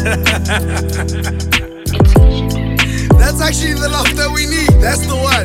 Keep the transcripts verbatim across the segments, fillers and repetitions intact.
That's actually the love that we need. That's the one.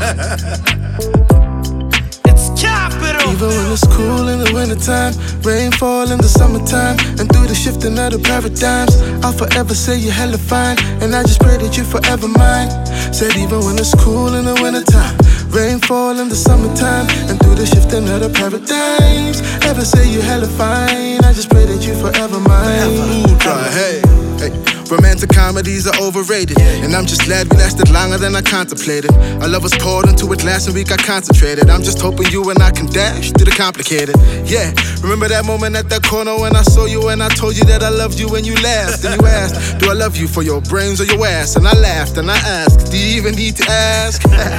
Even when it's cool in the wintertime, rainfall in the summertime, and through the shifting of the paradigms, I'll forever say you're hella fine, and I just pray that you're forever mine. Said even when it's cool in the wintertime, rainfall in the summertime, and through the shifting of the paradigms, ever say you're hella fine, I just pray that you're forever mine. Ultra, hey, hey. Romantic comedies are overrated, and I'm just glad we lasted longer than I contemplated. Our love was poured into it last and we got concentrated. I'm just hoping you and I can dash through the complicated. Yeah, remember that moment at that corner when I saw you and I told you that I loved you and you laughed. And you asked, do I love you for your brains or your ass? And I laughed and I asked, do you even need to ask?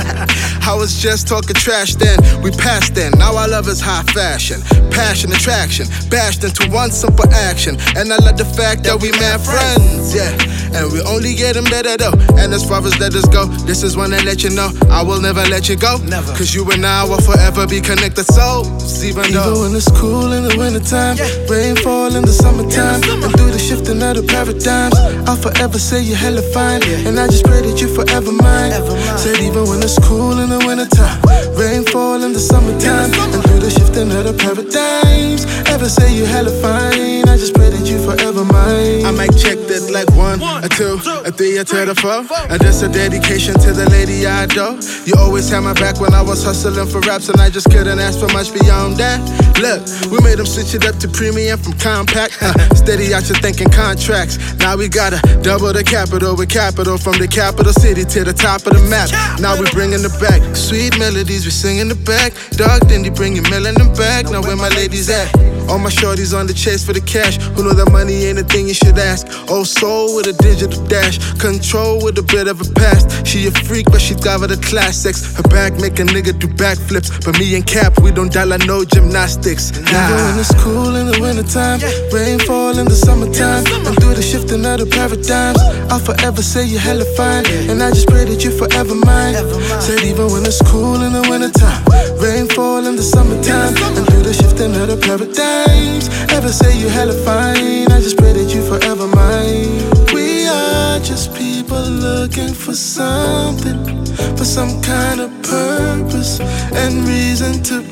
I was just talking trash then, we passed then. Now our love is high fashion, passion, attraction, bashed into one simple action. And I love the fact that we man friends, yeah. And we only getting better though. And as far as let us go, this is when I let you know I will never let you go. Never. Cause you and I will forever be connected souls. Even, Even though when it's cool in the wintertime, yeah. Rainfall in the summertime, in the and through the shifting of the paradigms, I'll forever say you're hella fine, yeah. And I just pray that you're forever mine. mine. Said even when it's cool in the wintertime, rainfall in the summertime, in the and through the shifting of the paradigms, ever say you're hella fine, I just pray that you're forever mine. I might check that like one, a two, a three, a to the four. And just a dedication to the lady I adore. You always had my back when I was hustling for raps, and I just couldn't ask for much beyond that. Look, we made them switch it up to premium from compact. Uh, steady out your thinking contracts. Now we gotta double the capital with capital, from the capital city to the top of the map. Now we bringing it back. Sweet melodies, we singing it back. Dog Dindy, bring your melanin back. Now where my ladies at? All my shorties on the chase for the cash, who know that money ain't a thing you should ask. Old soul with a digital dash, control with a bit of a past. She a freak, but she got the classics. Her back make a nigga do backflips, but me and Cap, we don't dollar no gymnastics. Nah. Even when it's cool in the wintertime, rainfall in the summertime, and through the shifting of the paradigms, I'll forever say you're hella fine, and I just pray that you're forever mine. Said even when it's cool in the wintertime, rainfall in the summertime, and through the shifting of the paradigms, ever say you're hella fine, I just pray that you're forever mine. We are just people looking for something, for some kind of purpose and reason to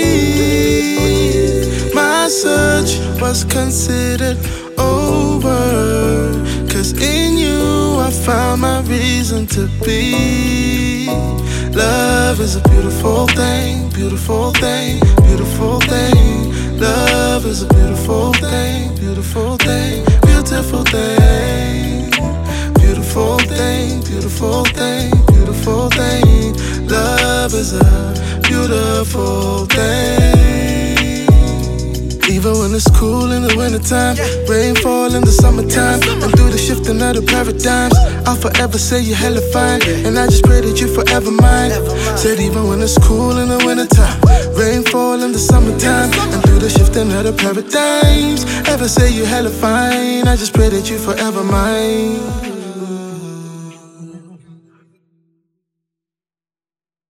breathe. My search was considered over, cause in you I found my reason to be. Love is a beautiful thing, beautiful thing, beautiful thing. Love is a beautiful thing, beautiful thing, beautiful thing. Beautiful thing, beautiful thing, beautiful thing. Love is a beautiful thing. Even when it's cool in the wintertime, rainfall in the summertime, and through the shifting of the paradigms, I'll forever say you're hella fine, and I just pray that you're forever mine. Said even when it's cool in the wintertime, rainfall in the summertime, and through the shifting of the paradigms, ever say you're hella fine, I just pray that you're forever mine.